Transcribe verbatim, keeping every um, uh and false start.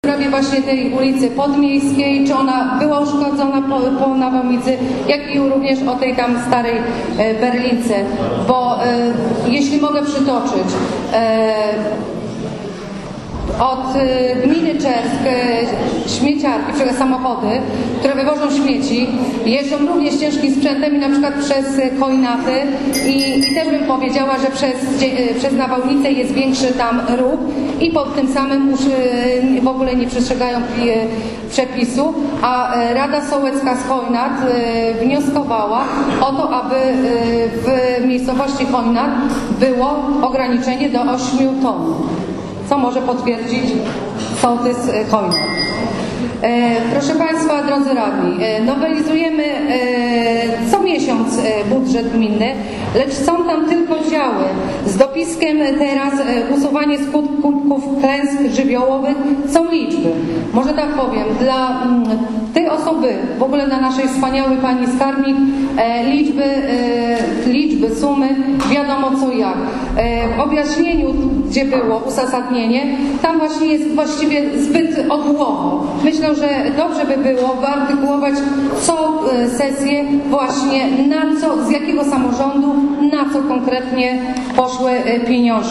W sprawie właśnie tej ulicy Podmiejskiej, czy ona była uszkodzona po, po nawałnicy, jak i również o tej tam starej e, Berlince, bo e, jeśli mogę przytoczyć, e, od e, gminy Czersk e, śmieciarki, czyli samochody, które wywożą śmieci, jeżdżą również ciężkim sprzętem i na przykład przez Chojnaty i, i też bym powiedziała, że przez, e, przez nawałnicę jest większy tam ruch i pod tym samym już e, w ogóle nie przestrzegają e, przepisu, a e, Rada Sołecka z Chojnat e, wnioskowała o to, aby e, w miejscowości Chojnat było ograniczenie do ośmiu ton. Co może potwierdzić sołtys Chojnat. E, proszę Państwa, drodzy radni, e, nowelizujemy e, co miesiąc e, budżet gminy, lecz są tam tylko działy z dopiskiem teraz e, usuwanie skutków klęsk żywiołowych. Są liczby. Może tak powiem, dla m, tej osoby, w ogóle dla naszej wspaniałej pani skarbnik, e, liczby, e, liczby, sumy, wiadomo co jak. E, w objaśnieniu, gdzie było uzasadnienie, tam właśnie jest właściwie zbyt ogółowo. Myślę, że dobrze by było wyartykułować co sesję właśnie na co, z jakiego samorządu, na co konkretnie poszły pieniądze.